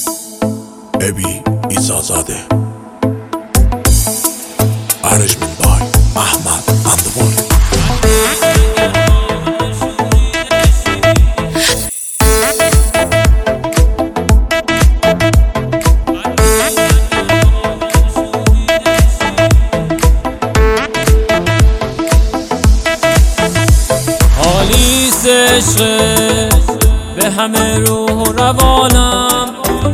ابی ایزازاده Arrangement by Ahmad Andaboli. حالیست عشق به همه روح و روانم،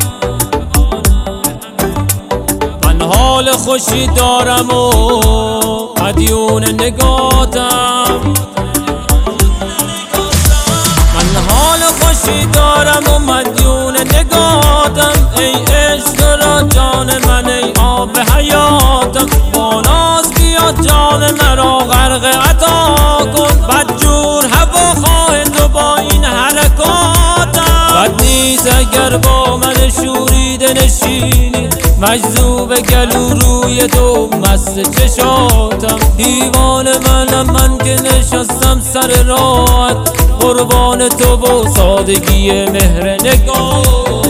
من حال خوشی دارم و مدیون نگاتم. من حال خوشی دارم و مدیون نگاتم. ای عشق را جان من، ای آب حیاتم، با ناز بیا جان مرا غرق عطا کن. بدجور هواخواه تو با این حرکاتم. بد نیست اگر با من شوریده نشینی، مجذوب گلو روی تو مست چشاتم. دیوان منم من که نشستم سر راحت، قربان تو و سادگی مهر نگاه.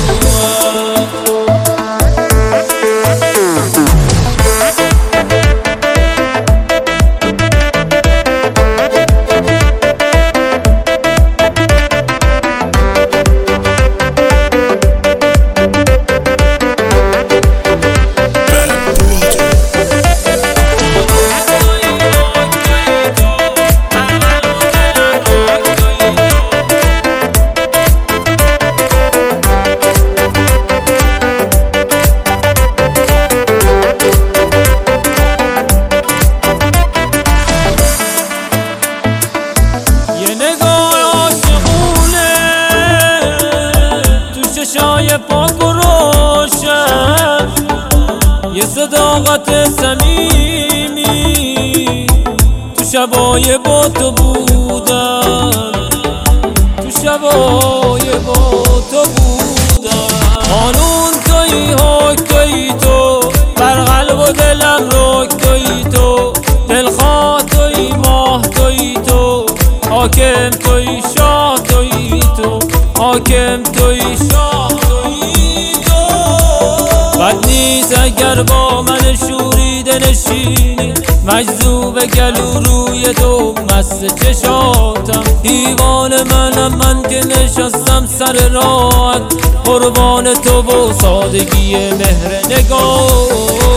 چشای پاک و روشن، یه صداقت صمیمی، تو شبای با تو بودم، تو شبای با تو بودم. قانون تویی، حکم تویی تو، بر قلب و دلم رک تویی تو، دلخواه تویی، ماه تویی تو، حاکم تویی، شاه تویی تو، حاکم تویی، شاه تویی تو. بد نیست اگر با من شوریده نشینی، مجذوب گلو روی تو مست چشاتم. دیوان منم من که نشستم سر راحت، قربان تو و سادگی مهر نگاه.